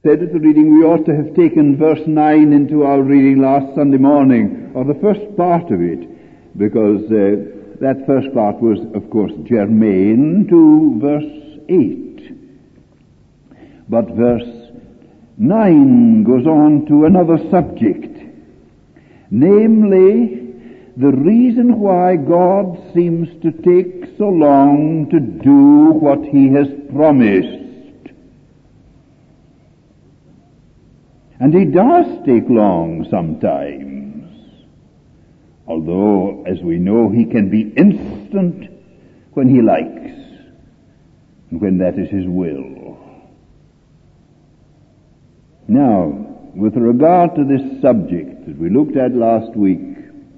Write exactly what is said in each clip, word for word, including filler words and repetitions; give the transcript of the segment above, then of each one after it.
said at the reading we ought to have taken verse nine into our reading last Sunday morning, or the first part of it, because uh, that first part was, of course, germane to verse eight. But verse nine goes on to another subject, namely, the reason why God seems to take so long to do what He has promised. And He does take long sometimes, although, as we know, He can be instant when He likes, and when that is His will. Now, with regard to this subject that we looked at last week,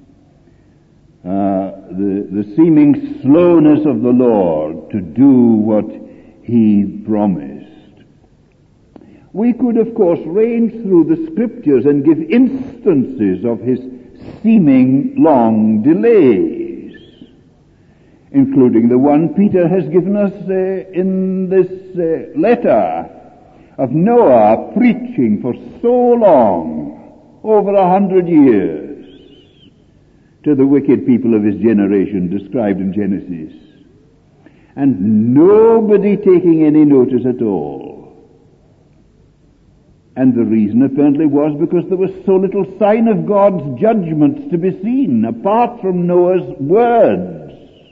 Uh, the, the seeming slowness of the Lord to do what He promised. We could, of course, range through the Scriptures and give instances of His seeming long delays, including the one Peter has given us uh, in this uh, letter of Noah preaching for so long, over a hundred years, to the wicked people of his generation described in Genesis, and nobody taking any notice at all. And the reason apparently was because there was so little sign of God's judgments to be seen apart from Noah's words,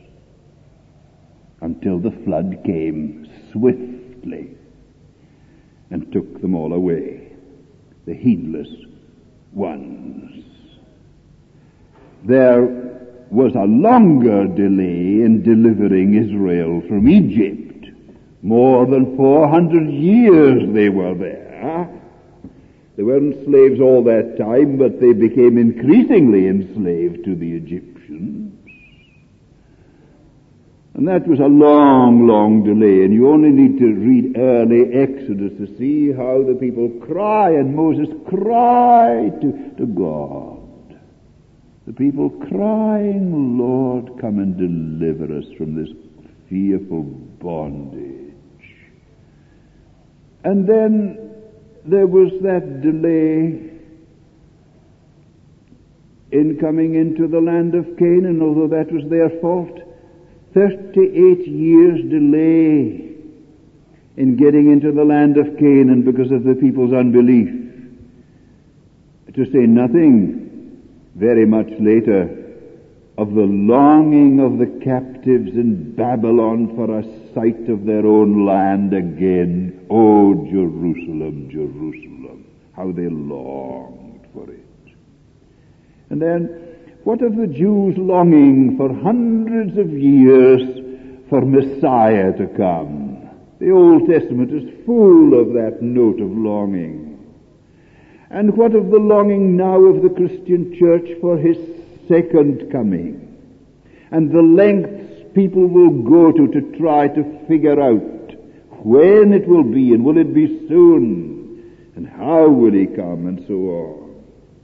until the flood came swiftly and took them all away, the heedless ones. There was a longer delay in delivering Israel from Egypt. More than four hundred years they were there. They weren't slaves all that time, but they became increasingly enslaved to the Egyptians. And that was a long, long delay, and you only need to read early Exodus to see how the people cry, and Moses cried to, to God. The people crying, Lord, come and deliver us from this fearful bondage. And then there was that delay in coming into the land of Canaan, although that was their fault. thirty-eight years delay in getting into the land of Canaan because of the people's unbelief. To say nothing very much later of the longing of the captives in Babylon for a sight of their own land again. Oh, Jerusalem, Jerusalem, how they longed for it. And then, what of the Jews longing for hundreds of years for Messiah to come? The Old Testament is full of that note of longing. And what of the longing now of the Christian church for His second coming? And the lengths people will go to to try to figure out when it will be, and will it be soon, and how will He come, and so on.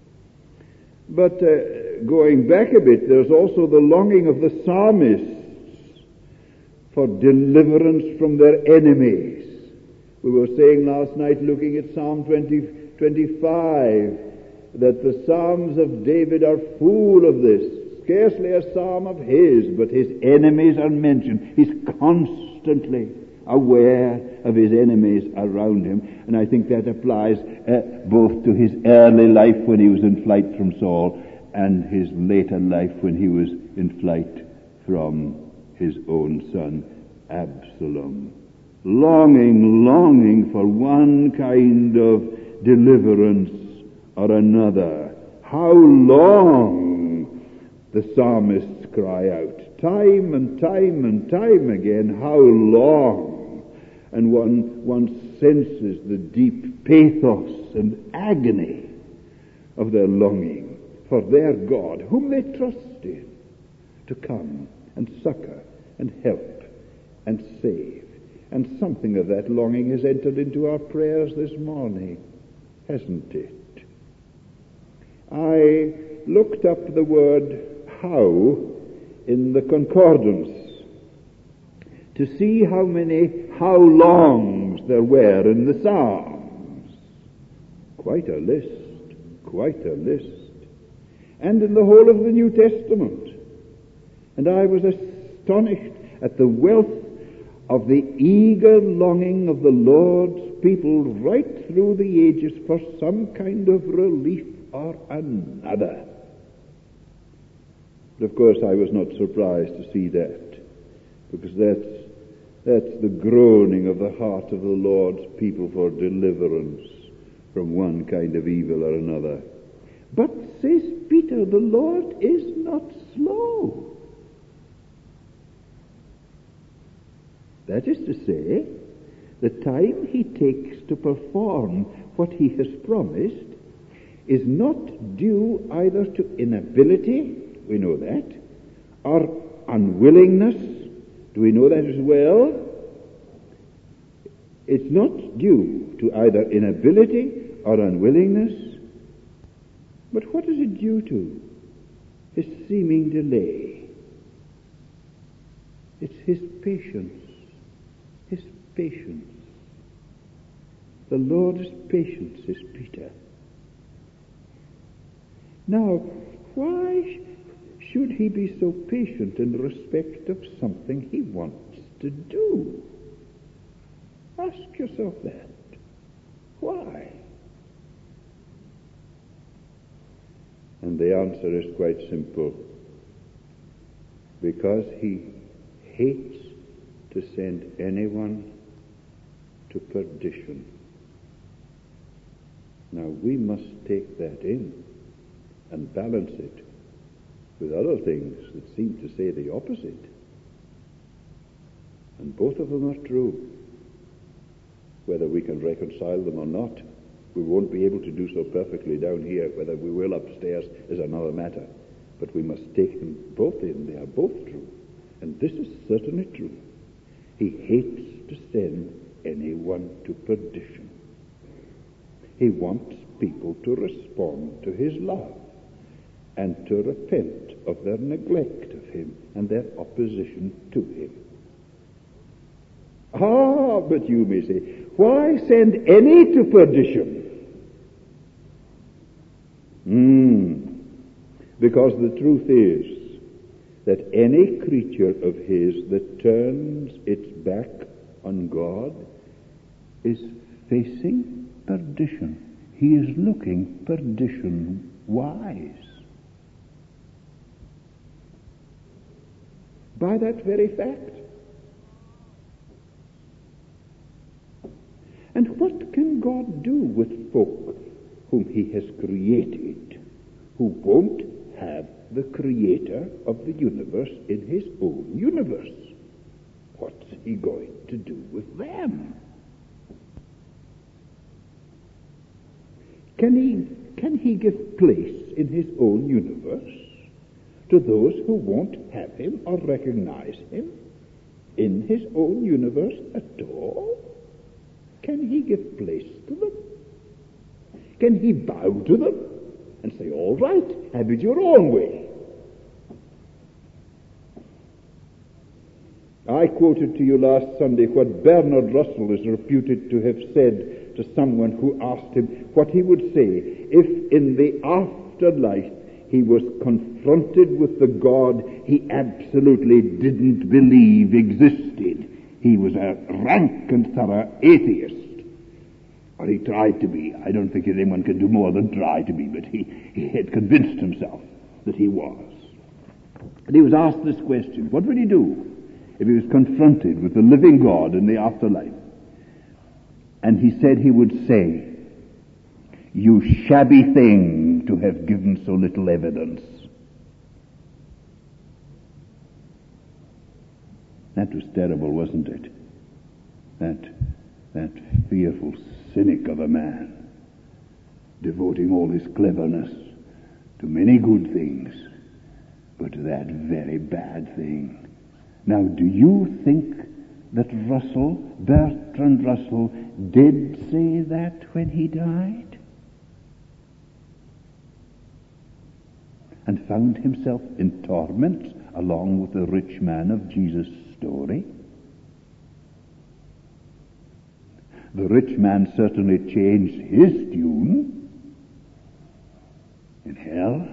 But uh, going back a bit, there's also the longing of the psalmists for deliverance from their enemies. We were saying last night, looking at Psalm twenty, twenty-five, that the Psalms of David are full of this. Scarcely a psalm of his, but his enemies are mentioned. He's constantly aware of his enemies around him. And I think that applies uh, both to his early life when he was in flight from Saul, and his later life when he was in flight from his own son, Absalom. Longing, longing for one kind of deliverance or another. How long, the psalmists cry out, time and time and time again, how long? And one, one senses the deep pathos and agony of their longing for their God, whom they trust in, to come and succor and help and save. And something of that longing has entered into our prayers this morning, hasn't it? I looked up the word how in the concordance to see how many how longs there were in the Psalms. Quite a list, quite a list. And in the whole of the New Testament. And I was astonished at the wealth of the eager longing of the Lord's people right through the ages for some kind of relief or another. But of course I was not surprised to see that, because that's, that's the groaning of the heart of the Lord's people for deliverance from one kind of evil or another. But, says Peter, the Lord is not slow. That is to say, the time he takes to perform what he has promised is not due either to inability, we know that, or unwillingness, do we know that as well? It's not due to either inability or unwillingness, but what is it due to? His seeming delay. It's his patience. His patience. The Lord is patient, says Peter. Now, why should he be so patient in respect of something he wants to do? Ask yourself that. Why? And the answer is quite simple. Because he hates to send anyone to perdition. Now we must take that in and balance it with other things that seem to say the opposite. And both of them are true. Whether we can reconcile them or not, we won't be able to do so perfectly down here. Whether we will upstairs is another matter. But we must take them both in. They are both true. And this is certainly true. He hates to send anyone to perdition. He wants people to respond to his love and to repent of their neglect of him and their opposition to him. Ah, but you may say, why send any to perdition? Hmm. Because the truth is that any creature of his that turns its back on God is facing perdition. He is looking perdition-wise. By that very fact. And what can God do with folk whom he has created, who won't have the creator of the universe in his own universe? What's he going to do with them? Can he, can he give place in his own universe to those who won't have him or recognize him in his own universe at all? Can he give place to them? Can he bow to them and say, all right, have it your own way? I quoted to you last Sunday what Bernard Russell is reputed to have said to someone who asked him what he would say if in the afterlife he was confronted with the God he absolutely didn't believe existed. He was a rank and thorough atheist. Or he tried to be. I don't think anyone can do more than try to be, but he, he had convinced himself that he was. And he was asked this question: what would he do if he was confronted with the living God in the afterlife? And he said he would say, "You shabby thing to have given so little evidence." That was terrible, wasn't it? That, that fearful cynic of a man, devoting all his cleverness to many good things, but to that very bad thing. Now, do you think that Russell, Bertrand Russell, did say that when he died? And found himself in torment along with the rich man of Jesus' story? The rich man certainly changed his tune in hell,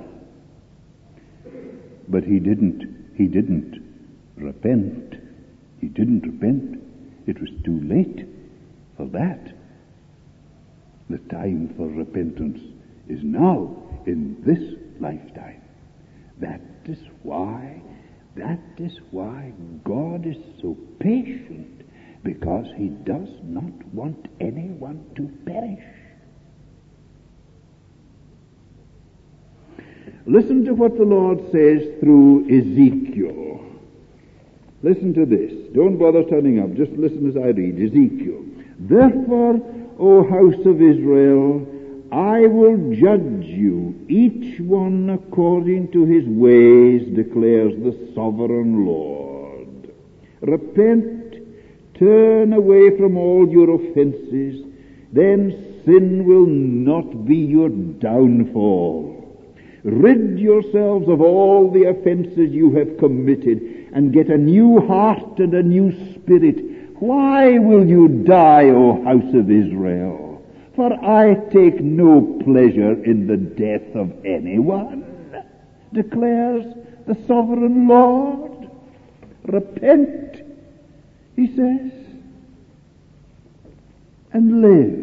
but he didn't, he didn't repent. He didn't repent. It was too late for that. The time for repentance is now, in this lifetime. That is why, that is why God is so patient, because he does not want anyone to perish. Listen to what the Lord says through Ezekiel. Listen to this. Don't bother turning up. Just listen as I read Ezekiel. Therefore, O house of Israel, I will judge you, each one according to his ways, declares the sovereign Lord. Repent, turn away from all your offenses, then sin will not be your downfall. Rid yourselves of all the offenses you have committed, and get a new heart and a new spirit. Why will you die, O house of Israel? For I take no pleasure in the death of anyone, declares the sovereign Lord. Repent, he says, and live.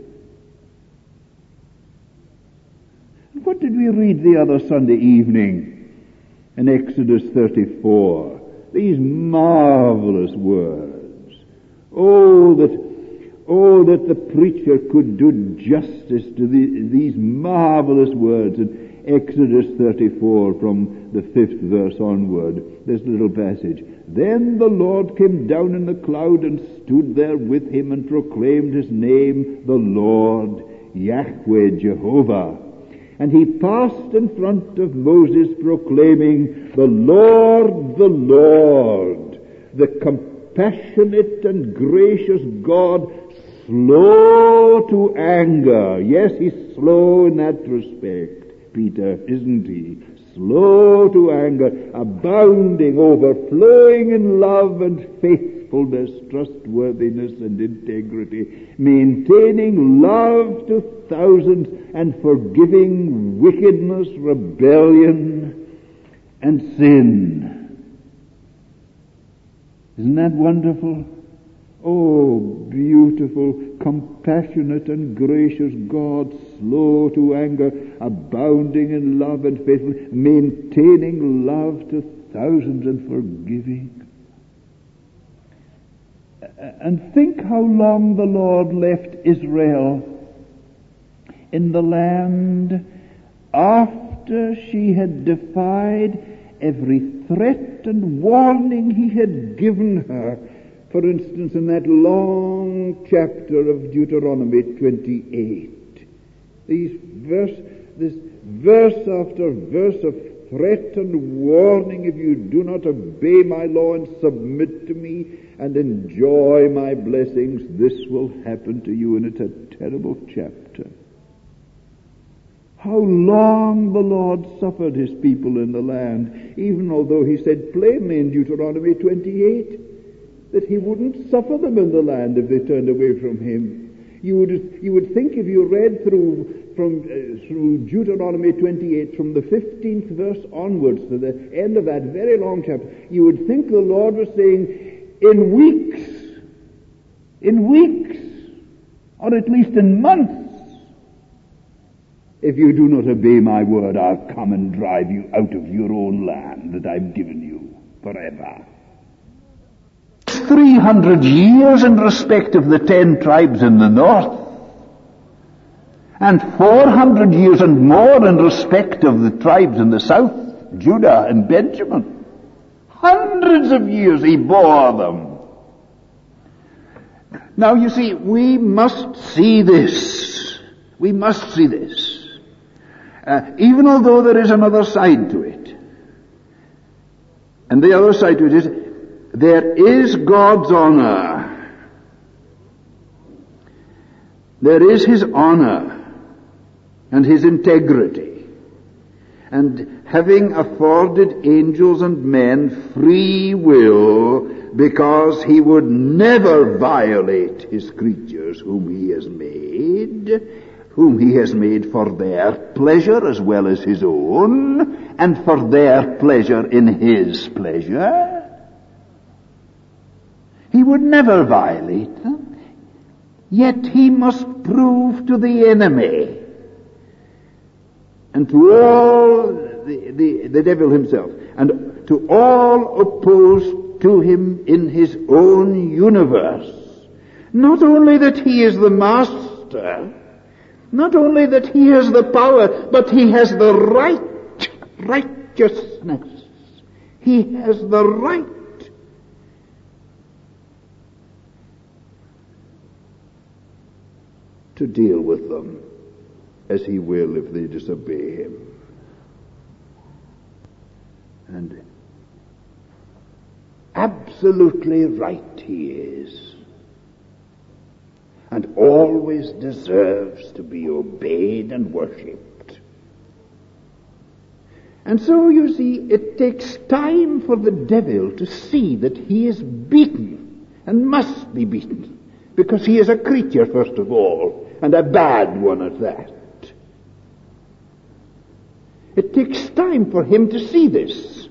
What did we read the other Sunday evening in Exodus thirty-four? These marvelous words. Oh, that, oh, that the preacher could do justice to the, these marvelous words in Exodus thirty-four from the fifth verse onward. This little passage. Then the Lord came down in the cloud and stood there with him and proclaimed his name, the Lord, Yahweh, Jehovah. And he passed in front of Moses, proclaiming, the Lord, the Lord, the compassionate and gracious God, slow to anger. Yes, he's slow in that respect, Peter, isn't he? Slow to anger, abounding, overflowing in love and faithfulness, trustworthiness and integrity, maintaining love to thousands and forgiving wickedness, rebellion, and sin. Isn't that wonderful? Oh, beautiful, compassionate and gracious God, slow to anger, abounding in love and faithfulness, maintaining love to thousands and forgiving. And think how long the Lord left Israel in the land after she had defied every threat and warning he had given her. For instance, in that long chapter of Deuteronomy twenty-eight, these verse, this verse after verse of threat and warning, if you do not obey my law and submit to me and enjoy my blessings, this will happen to you. And it's a terrible chapter. How long the Lord suffered his people in the land, even although he said plainly in Deuteronomy twenty-eight that he wouldn't suffer them in the land if they turned away from him. You would, you would think, if you read through from uh, through Deuteronomy twenty-eight, from the fifteenth verse onwards to the end of that very long chapter, you would think the Lord was saying, in weeks, in weeks, or at least in months, if you do not obey my word, I'll come and drive you out of your own land that I've given you forever. Three hundred years in respect of the ten tribes in the north, and four hundred years and more in respect of the tribes in the south, Judah and Benjamin. Hundreds of years he bore them. Now you see, we must see this. We must see this. Uh, even although there is another side to it. And the other side to it is, there is God's honor. There is his honor and his integrity. and having afforded angels and men free will, because he would never violate his creatures whom he has made, whom he has made for their pleasure as well as his own, and for their pleasure in his pleasure. He would never violate them, yet he must prove to the enemy and to all the, the, the devil himself, and to all opposed to him in his own universe, not only that he is the master, not only that he has the power, but he has the right, righteousness. He has the right to deal with them as he will if they disobey him. And absolutely right he is, and always deserves to be obeyed and worshipped. And so, you see, it takes time for the devil to see that he is beaten, and must be beaten, because he is a creature, first of all, and a bad one at that. It takes time for him to see this.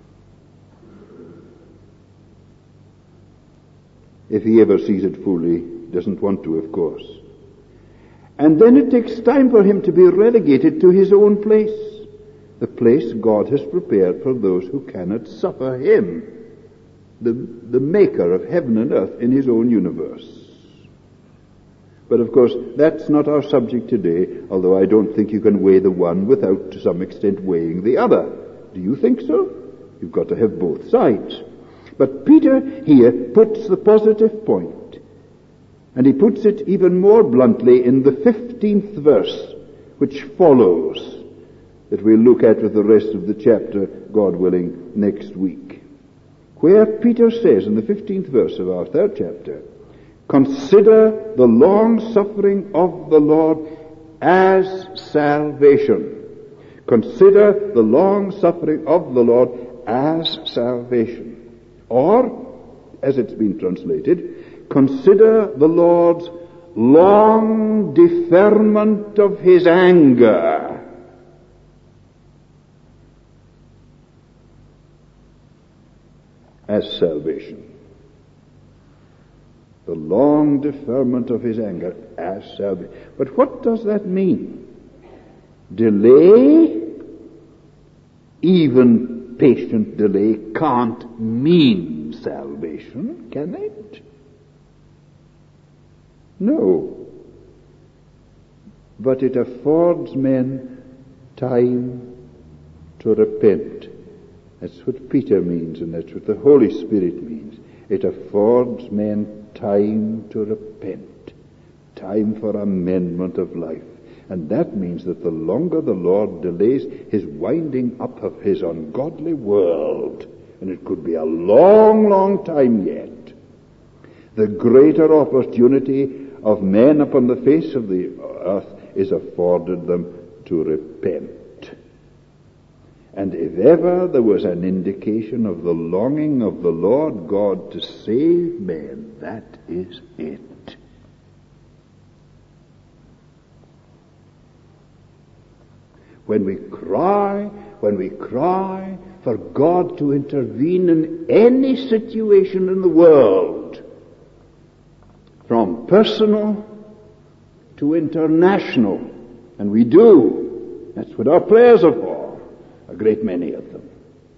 If he ever sees it fully, doesn't want to, of course. And then it takes time for him to be relegated to his own place, the place God has prepared for those who cannot suffer him, the, the maker of heaven and earth in his own universe. But of course, that's not our subject today, although I don't think you can weigh the one without, to some extent, weighing the other. Do you think so? You've got to have both sides. But Peter here puts the positive point, and he puts it even more bluntly in the fifteenth verse, which follows, that we'll look at with the rest of the chapter, God willing, next week, where Peter says in the fifteenth verse of our third chapter, "Consider the long-suffering of the Lord as salvation." Consider the long-suffering of the Lord as salvation. Or, as it's been translated, consider the Lord's long deferment of his anger as salvation. The long deferment of his anger as salvation. But what does that mean? Delay, even patient delay, can't mean salvation, can it? No. But it affords men time to repent. That's what Peter means, and that's what the Holy Spirit means. It affords men time to repent, time for amendment of life. And that means that the longer the Lord delays his winding up of his ungodly world, and it could be a long, long time yet, the greater opportunity of men upon the face of the earth is afforded them to repent. And if ever there was an indication of the longing of the Lord God to save men, that is it. When we cry, when we cry for God to intervene in any situation in the world, from personal to international, and we do, that's what our prayers are for, a great many of them.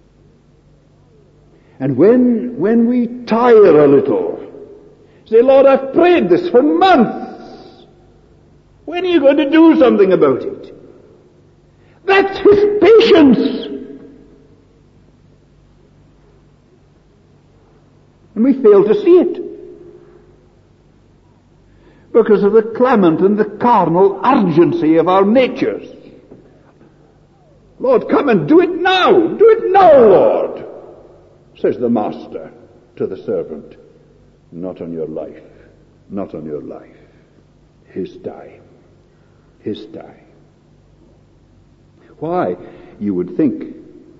And when, when we tire a little, say, Lord, I've prayed this for months. When are you going to do something about it? That's his patience. And we fail to see it because of the clamant and the carnal urgency of our natures. Lord, come and do it now. Do it now, Lord, says the master to the servant. Not on your life. Not on your life. His time. His time. Why? you would think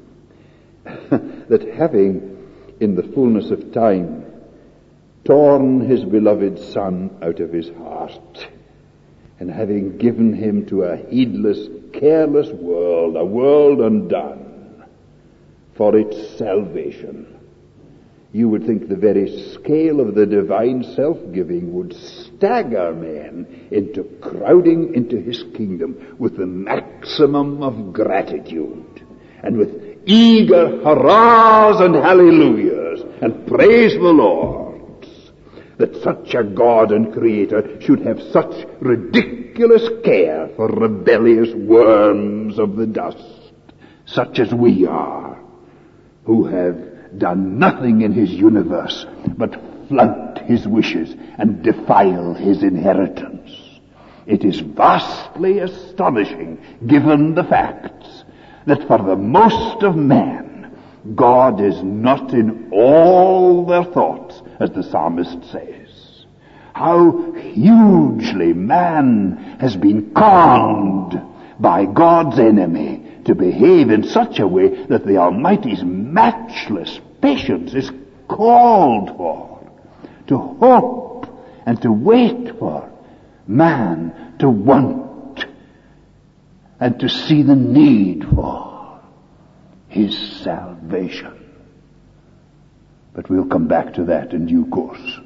that having, in the fullness of time, torn his beloved Son out of his heart, and having given him to a heedless, careless world, a world undone, for its salvation, you would think the very scale of the divine self-giving would stagger men into crowding into his kingdom with the maximum of gratitude, and with eager hurrahs and hallelujahs and praise the Lord, that such a God and Creator should have such ridiculous care for rebellious worms of the dust, such as we are, who have done nothing in his universe but flout his wishes and defile his inheritance. It is vastly astonishing, given the facts, that for the most of men, God is not in all their thoughts, as the psalmist says. How hugely man has been conned by God's enemy to behave in such a way that the Almighty's matchless patience is called for, to hope and to wait for man to want and to see the need for his salvation. But we'll come back to that in due course.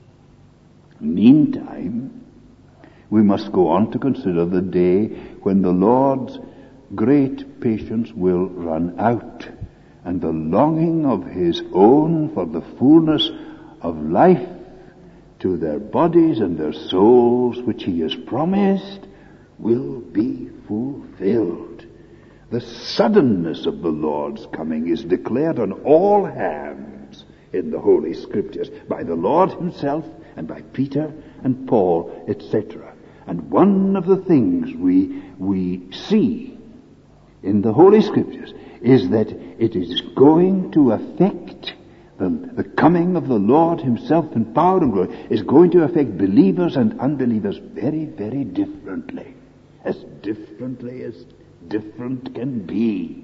Meantime, we must go on to consider the day when the Lord's great patience will run out, and the longing of his own for the fullness of life to their bodies and their souls, which he has promised, will be fulfilled. The suddenness of the Lord's coming is declared on all hands in the Holy Scriptures, by the Lord himself and by Peter and Paul, et cetera. And one of the things we we see in the Holy Scriptures is that it is going to affect the, the coming of the Lord himself in power and glory, is going to affect believers and unbelievers very, very differently. As differently as different can be.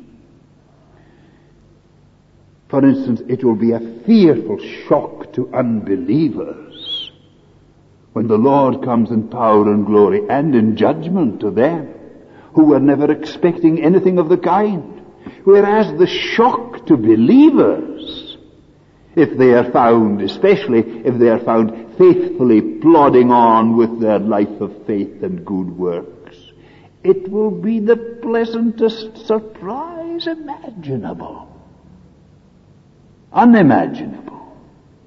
For instance, it will be a fearful shock to unbelievers when the Lord comes in power and glory and in judgment to them who were never expecting anything of the kind. Whereas the shock to believers, if they are found, especially if they are found faithfully plodding on with their life of faith and good works, it will be the pleasantest surprise imaginable. Unimaginable.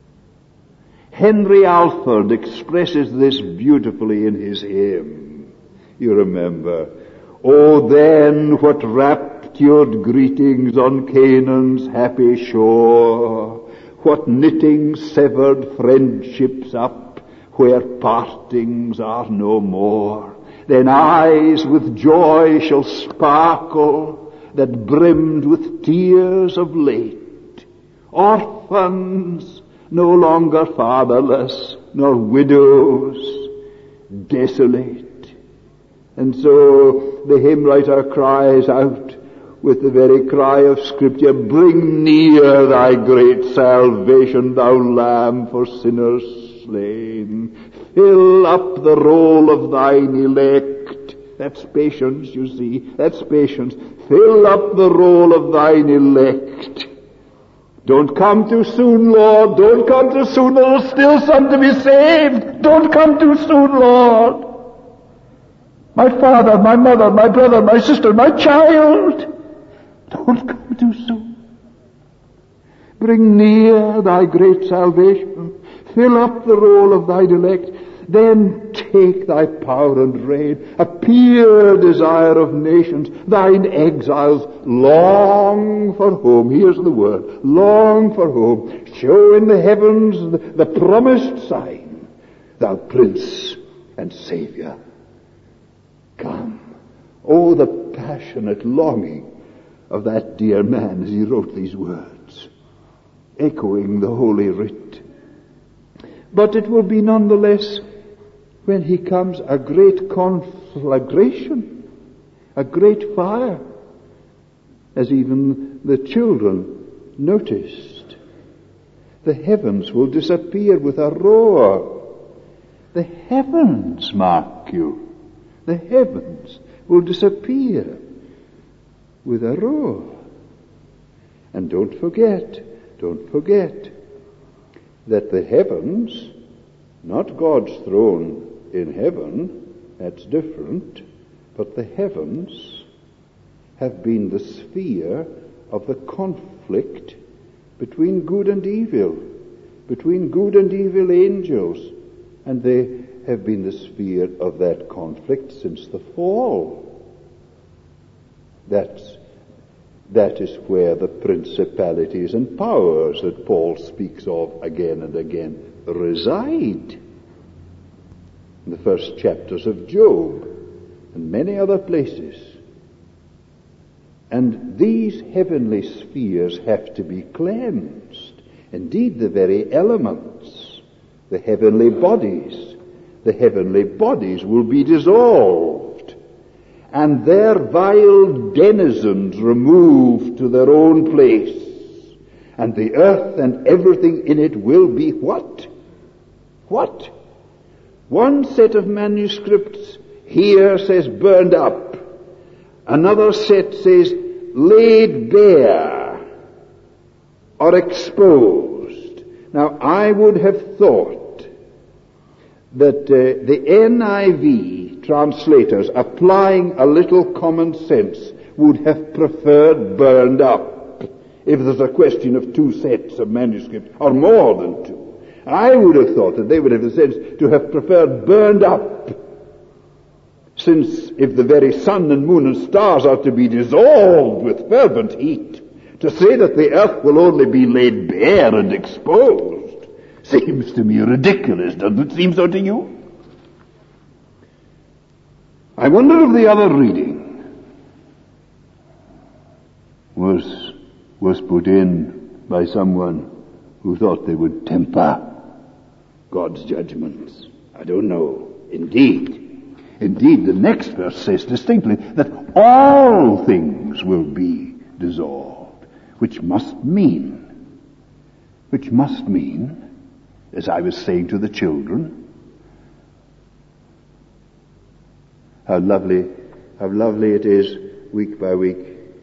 Henry Alford expresses this beautifully in his hymn. You remember, "Oh, then what raptured greetings on Canaan's happy shore, what knitting severed friendships up where partings are no more. Then eyes with joy shall sparkle that brimmed with tears of late. Orphans no longer fatherless, nor widows desolate." And so the hymn writer cries out with the very cry of Scripture, "Bring near thy great salvation, thou Lamb for sinners slain. Fill up the roll of thine elect." That's patience, you see. That's patience. Fill up the roll of thine elect. Don't come too soon, Lord. Don't come too soon. There's still some to be saved. Don't come too soon, Lord. My father, my mother, my brother, my sister, my child. Don't come too soon. Bring near thy great salvation. Fill up the roll of thine elect. Then take thy power and reign. Appear, desire of nations. Thine exiles long for home. Here's the word. Long for home. Show in the heavens the, the promised sign. Thou Prince and Savior, come. Oh, the passionate longing of that dear man as he wrote these words, echoing the Holy Writ. But it will be nonetheless, when he comes, a great conflagration, a great fire. as even the children noticed. The heavens will disappear with a roar. The heavens, mark you, the heavens will disappear with a roar. And don't forget, don't forget that the heavens, not God's throne in heaven, that's different, but the heavens have been the sphere of the conflict between good and evil, between good and evil angels, and they have been the sphere of that conflict since the fall. That's, that is where the principalities and powers that Paul speaks of again and again reside. In the first chapters of Job and many other places. And these heavenly spheres have to be cleansed. Indeed, the very elements, the heavenly bodies, the heavenly bodies will be dissolved, and their vile denizens removed to their own place, and the earth and everything in it will be what? What? One set of manuscripts here says burned up. Another set says laid bare or exposed. Now, I would have thought that uh, the N I V translators, applying a little common sense, would have preferred burned up if there's a question of two sets of manuscripts, or more than two. I would have thought that they would have the sense to have preferred burned up, since if the very sun and moon and stars are to be dissolved with fervent heat, to say that the earth will only be laid bare and exposed seems to me ridiculous. Doesn't it seem so to you? I wonder if the other reading was was put in by someone who thought they would temper God's judgments. I don't know. Indeed. Indeed, the next verse says distinctly that all things will be dissolved, which must mean, which must mean, as I was saying to the children, how lovely, how lovely it is week by week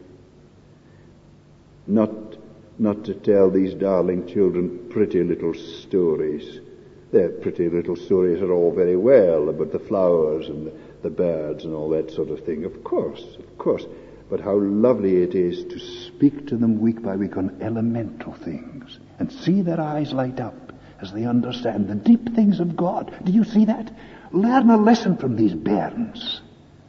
not, not to tell these darling children pretty little stories. Their pretty little stories are all very well about the flowers and the, the birds and all that sort of thing. Of course, of course. But how lovely it is to speak to them week by week on elemental things and see their eyes light up as they understand the deep things of God. Do you see that? Learn a lesson from these bairns.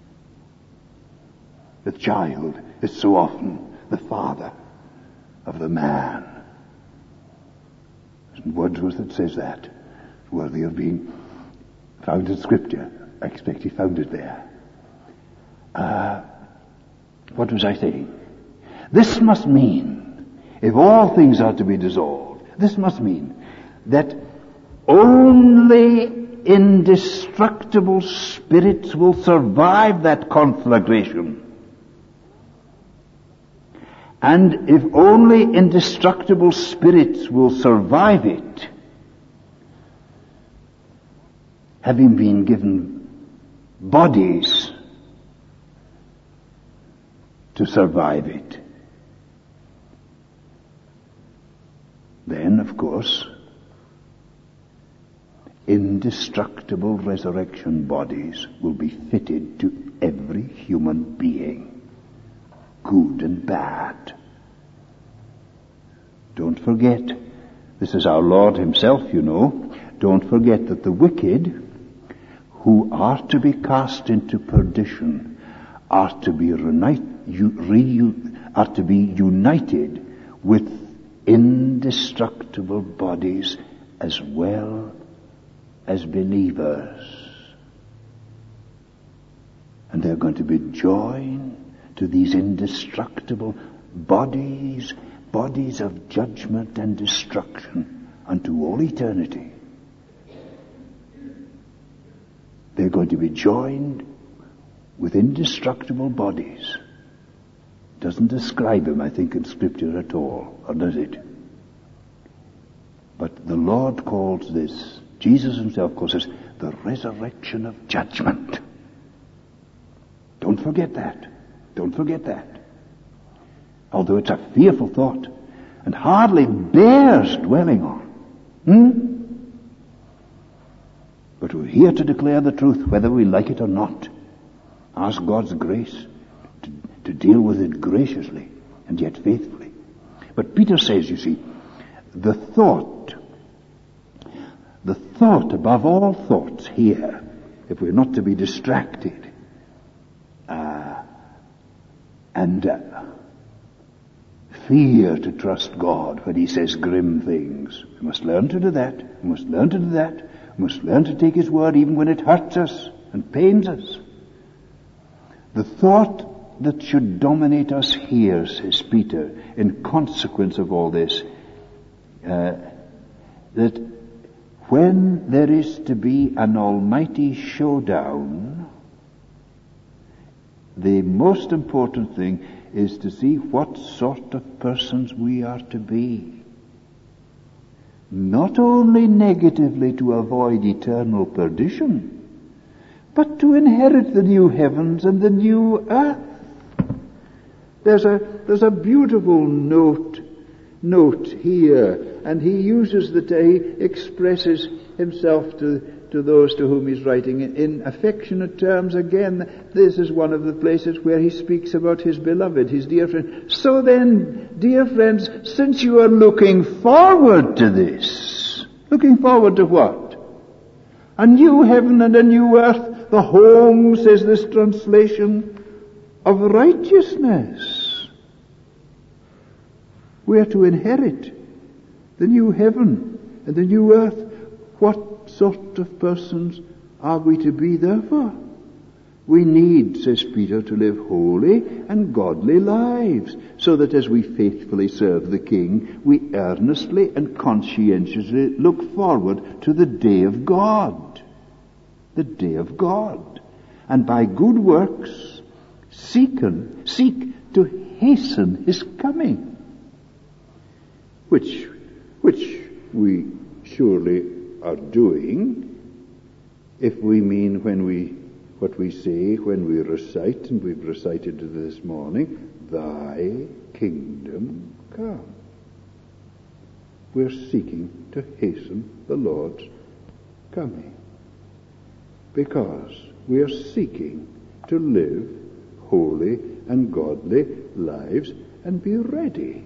The child is so often the father of the man. There's Wordsworth that says that. Worthy of being found in Scripture. I expect he found it there. Uh, what was I saying? This must mean, if all things are to be dissolved, this must mean that only indestructible spirits will survive that conflagration. And if only indestructible spirits will survive it, having been given bodies to survive it, then, of course, indestructible resurrection bodies will be fitted to every human being, good and bad. Don't forget, this is our Lord himself, you know, don't forget that the wicked who are to be cast into perdition are to be reunite, re, are to be united with indestructible bodies as well as believers. And they're going to be joined to these indestructible bodies, bodies of judgment and destruction unto all eternity. They're going to be joined with indestructible bodies Doesn't describe him, I think, in Scripture at all, or does it? But the Lord calls this, Jesus himself calls this, the resurrection of judgment. Don't forget that. Don't forget that. Although it's a fearful thought, and hardly bears dwelling on. Hmm? But we're here to declare the truth, whether we like it or not. Ask God's grace to, to deal with it graciously and yet faithfully. But Peter says, you see, the thought, the thought above all thoughts here, if we're not to be distracted, uh, and uh, fear to trust God when he says grim things. We must learn to do that. We must learn to do that. We must learn to take his word even when it hurts us and pains us. The thought that should dominate us here, says Peter, in consequence of all this, uh, that when there is to be an almighty showdown, the most important thing is to see what sort of persons we are to be. Not only negatively to avoid eternal perdition, but to inherit the new heavens and the new earth. There's a, there's a beautiful note, note here, and he uses the, he expresses himself to to those to whom he's writing in affectionate terms. Again, this is one of the places where he speaks about his beloved, his dear friend. So then, dear friends, since you are looking forward to this, looking forward to what? A new heaven and a new earth, the home, says this translation, of righteousness. We are to inherit the new heaven and the new earth. What sort of persons are we to be, therefore? We need, says Peter, to live holy and godly lives, so that as we faithfully serve the King, we earnestly and conscientiously look forward to the day of God. The day of God. And by good works, seek, and, seek to hasten his coming. Which, which we surely are doing, if we mean when we, what we say when we recite, and we've recited this morning, thy kingdom come. We're seeking to hasten the Lord's coming, because we are seeking to live holy and godly lives and be ready.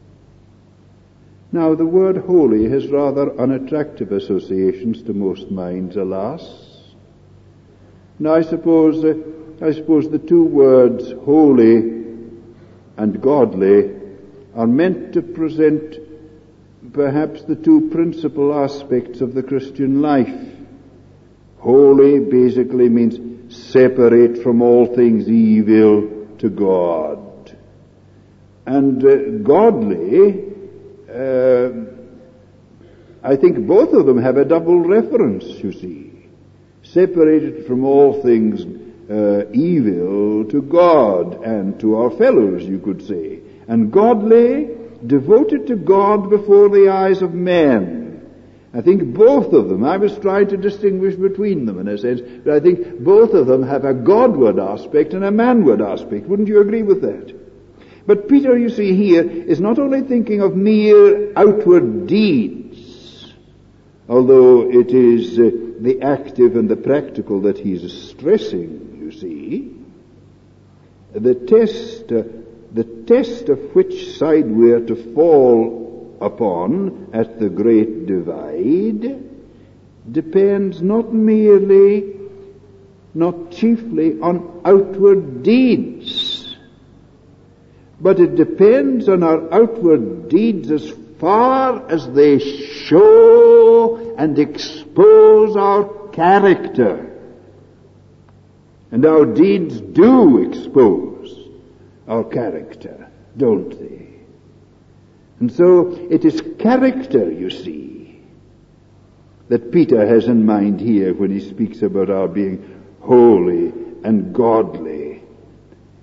Now, the word holy has rather unattractive associations to most minds, alas. Now, I suppose, uh, I suppose the two words holy and godly are meant to present perhaps the two principal aspects of the Christian life. Holy basically means separate from all things evil to God. And uh, godly, Uh, I think both of them have a double reference, you see. Separated from all things uh, evil to God and to our fellows, you could say. And godly, devoted to God before the eyes of men. I think both of them, I was trying to distinguish between them in a sense, but I think both of them have a Godward aspect and a manward aspect. Wouldn't you agree with that? But Peter, you see here, is not only thinking of mere outward deeds, although it is uh, the active and the practical that he's stressing, you see. The test, uh, the test of which side we're to fall upon at the great divide depends not merely, not chiefly on outward deeds, but it depends on our outward deeds as far as they show and expose our character. And our deeds do expose our character, don't they? And so it is character, you see, that Peter has in mind here when he speaks about our being holy and godly.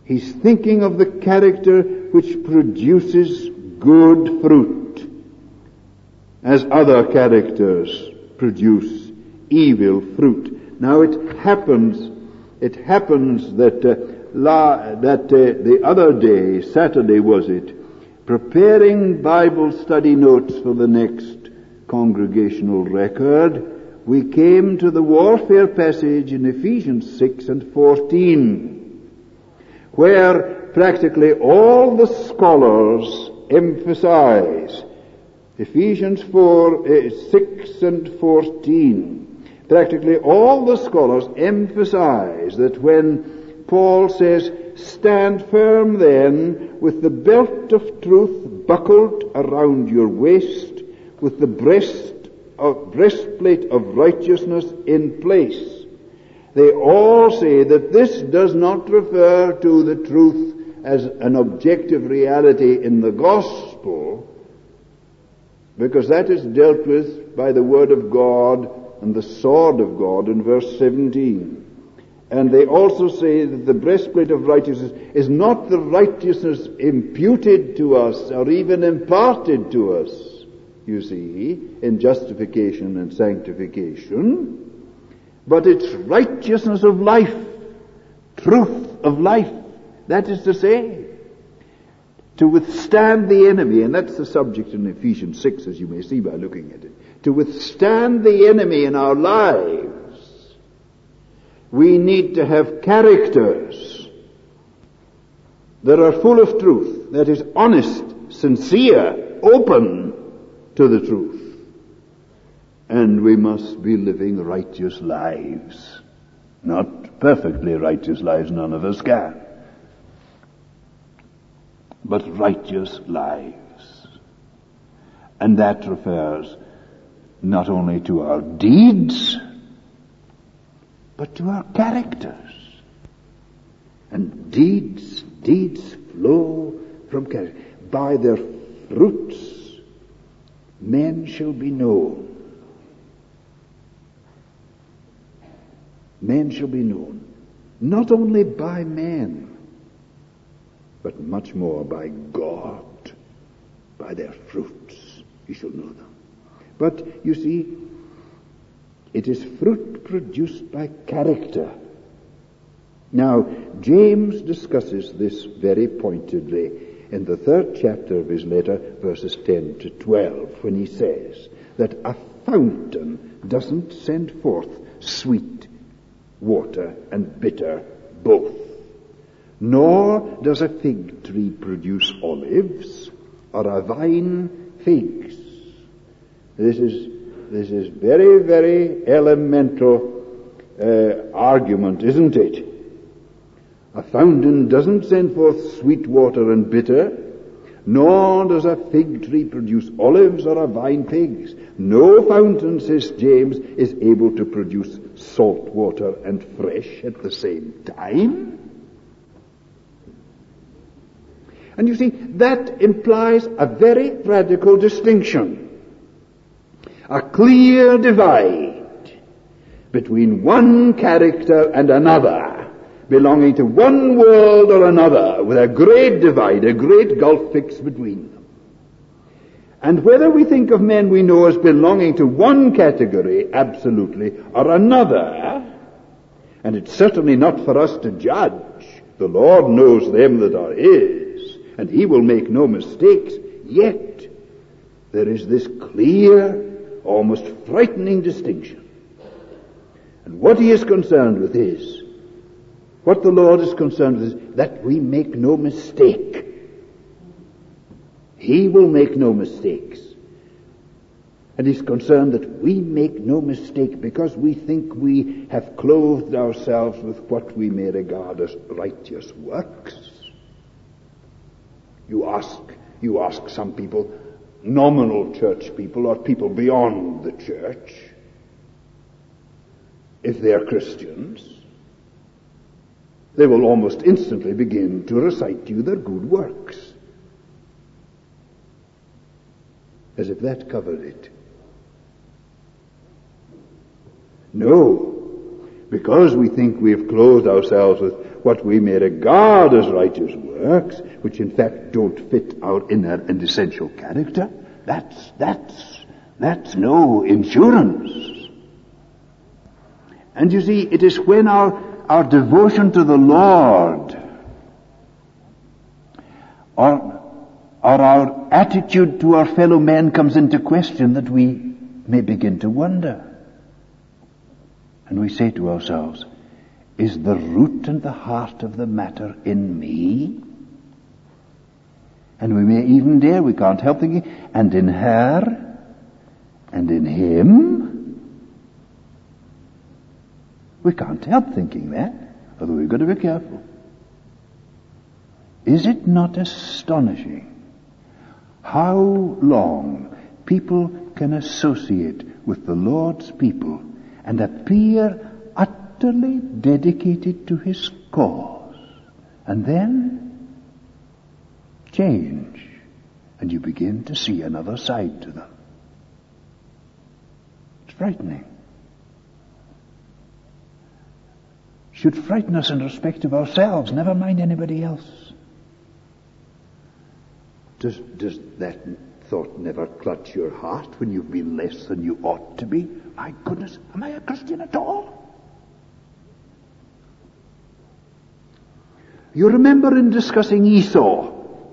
He's thinking of the character which produces good fruit, as other characters produce evil fruit. Now it happens, it happens that uh, la, that uh, the other day, Saturday was it, preparing Bible study notes for the next congregational record, we came to the warfare passage in Ephesians six and fourteen, where practically all the scholars emphasize, Ephesians four, uh, six and fourteen, practically all the scholars emphasize that when Paul says, stand firm then with the belt of truth buckled around your waist, with the breast of breastplate of righteousness in place. They all say that this does not refer to the truth as an objective reality in the gospel, because that is dealt with by the word of God and the sword of God in verse seventeen. And they also say that the breastplate of righteousness is not the righteousness imputed to us or even imparted to us, you see, in justification and sanctification, but it's righteousness of life, truth of life. That is to say, to withstand the enemy, and that's the subject in Ephesians six, as you may see by looking at it. To withstand the enemy in our lives, we need to have characters that are full of truth, that is honest, sincere, open to the truth. And we must be living righteous lives. Not perfectly righteous lives, none of us can. But righteous lives. And that refers not only to our deeds, but to our characters. And deeds, deeds flow from character. By their fruits, men shall be known. Men shall be known. Not only by men, but much more by God. By their fruits, you shall know them. But, you see, it is fruit produced by character. Now, James discusses this very pointedly in the third chapter of his letter, verses ten to twelve, when he says that a fountain doesn't send forth sweet water and bitter both, nor does a fig tree produce olives, or a vine figs. This is this is very, very elemental uh, argument, isn't it? A fountain doesn't send forth sweet water and bitter, nor does a fig tree produce olives or a vine figs. No fountain, says James, is able to produce salt water and fresh at the same time. And you see, that implies a very radical distinction. A clear divide between one character and another, belonging to one world or another, with a great divide, a great gulf fixed between them. And whether we think of men we know as belonging to one category, absolutely, or another, and it's certainly not for us to judge. The Lord knows them that are His, and He will make no mistakes. Yet, there is this clear, almost frightening distinction. And what He is concerned with is, what the Lord is concerned with is that we make no mistake. He will make no mistakes. And He's concerned that we make no mistake because we think we have clothed ourselves with what we may regard as righteous works. You ask, you ask some people, nominal church people or people beyond the church, if they are Christians, they will almost instantly begin to recite to you their good works, as if that covered it. No, because we think we have clothed ourselves with what we may regard as righteous works, which in fact don't fit our inner and essential character, that's, that's, that's no insurance. And you see, it is when our, our devotion to the Lord, or, or our attitude to our fellow men comes into question that we may begin to wonder. And we say to ourselves, is the root and the heart of the matter in me? And we may even dare, we can't help thinking, and in her, and in him. We can't help thinking that, although we've got to be careful. Is it not astonishing how long people can associate with the Lord's people and appear utterly dedicated to his cause, and then change, and you begin to see another side to them? It's frightening. Should frighten us in respect of ourselves, never mind anybody else. Does, does that thought never clutch your heart when you've been less than you ought to be? My goodness, am I a Christian at all? You remember in discussing Esau,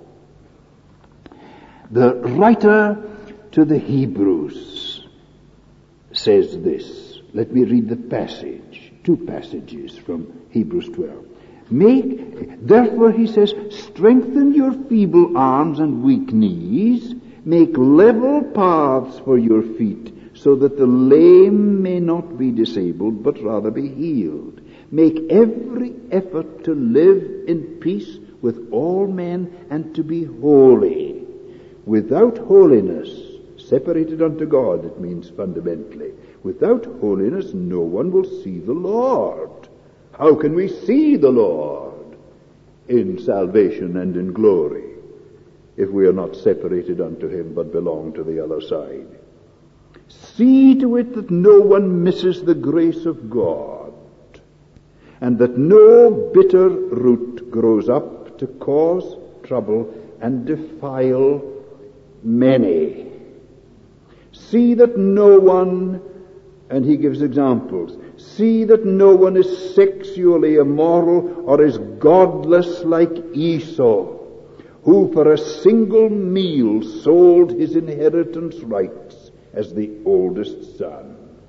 the writer to the Hebrews says this. Let me read the passage, two passages from Hebrews twelve. Make, therefore, he says, strengthen your feeble arms and weak knees, make level paths for your feet, so that the lame may not be disabled, but rather be healed. Make every effort to live in peace with all men and to be holy. Without holiness, separated unto God, it means fundamentally. Without holiness, no one will see the Lord. How can we see the Lord in salvation and in glory if we are not separated unto him but belong to the other side? See to it that no one misses the grace of God, and that no bitter root grows up to cause trouble and defile many. See that no one, and he gives examples, see that no one is sexually immoral or is godless like Esau, who for a single meal sold his inheritance rights as the oldest son.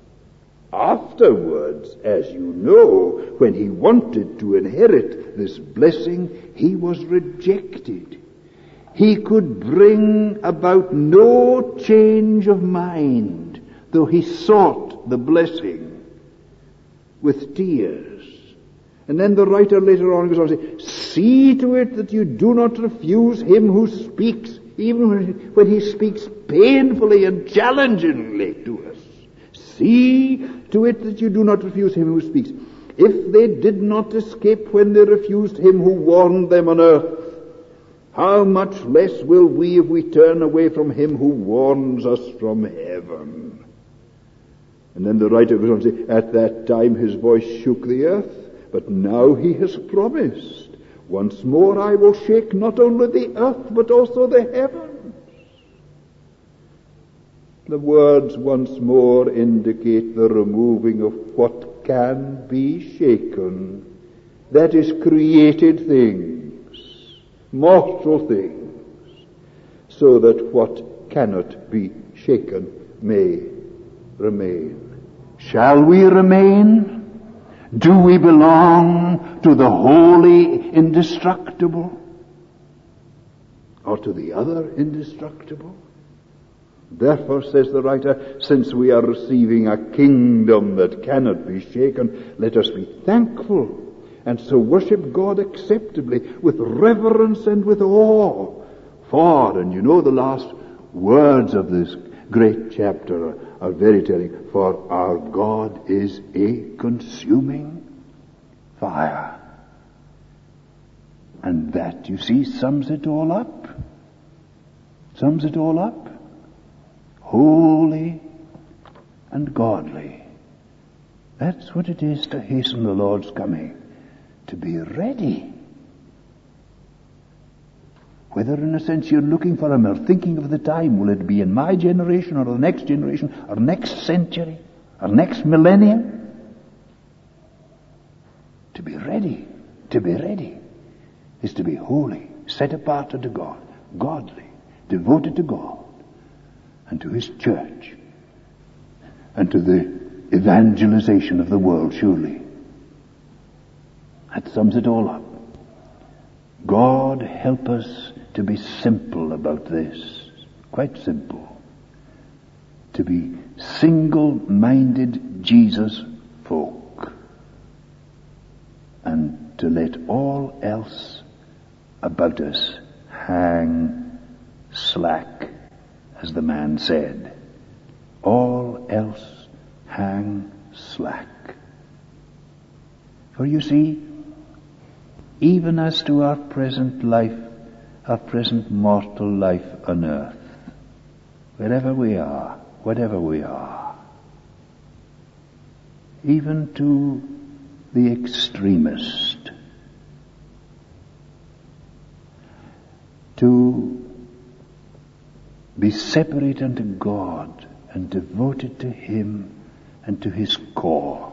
Afterwards, as you know, when he wanted to inherit this blessing, he was rejected. He could bring about no change of mind, though he sought the blessing with tears. And then the writer later on goes on to say, see to it that you do not refuse him who speaks, even when he speaks painfully and challengingly to us. See to it that you do not refuse him who speaks. If they did not escape when they refused him who warned them on earth, how much less will we if we turn away from him who warns us from heaven? And then the writer goes on to say, at that time his voice shook the earth, but now he has promised, once more I will shake not only the earth, but also the heavens. The words once more indicate the removing of what can be shaken, that is, created things, mortal things, so that what cannot be shaken may remain. Shall we remain? Do we belong to the holy indestructible, or to the other indestructible? Therefore, says the writer, since we are receiving a kingdom that cannot be shaken, let us be thankful, and so worship God acceptably, with reverence and with awe. For, and you know the last words of this great chapter are, are very telling, for our God is a consuming fire. And that, you see, sums it all up. Sums it all up. Holy and godly. That's what it is to hasten the Lord's coming. to be ready. Whether in a sense you're looking for him or thinking of the time, will it be in my generation or the next generation or next century or next millennium? To be ready, to be ready is to be holy, set apart unto God, godly, devoted to God and to his church and to the evangelization of the world, surely. That sums it all up. God help us to be simple about this, quite simple. To be single-minded Jesus folk, and to let all else about us hang slack, as the man said. All else hang slack. For you see, even as to our present life, our present mortal life on earth, wherever we are, whatever we are, even to the extremist, to be separate unto God and devoted to him and to his cause,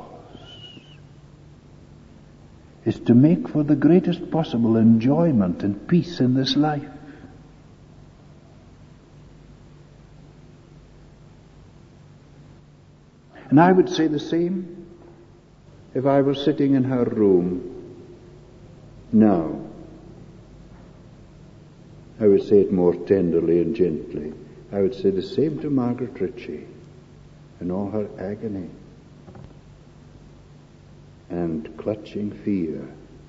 is to make for the greatest possible enjoyment and peace in this life. And I would say the same if I were sitting in her room now. I would say it more tenderly and gently. I would say the same to Margaret Ritchie in all her agony and clutching fear.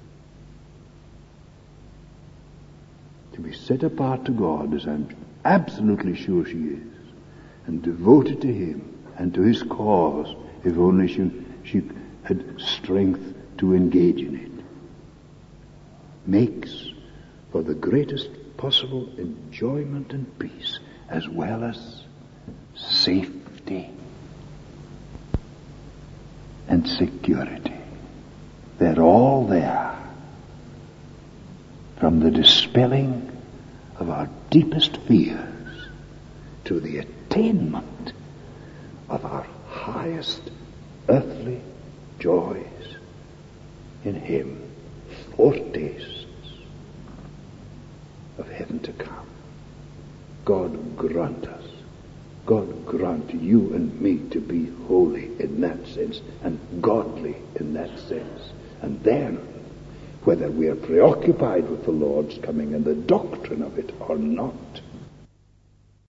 To be set apart to God, as I'm absolutely sure she is, and devoted to him and to his cause, if only she, she had strength to engage in it, makes for the greatest possible enjoyment and peace, as well as safety and security. They're all there, from the dispelling of our deepest fears to the attainment of our highest earthly joys in him, foretastes of heaven to come. God grant us, God grant you and me to be holy in that sense and godly in that sense. And then, whether we are preoccupied with the Lord's coming and the doctrine of it or not,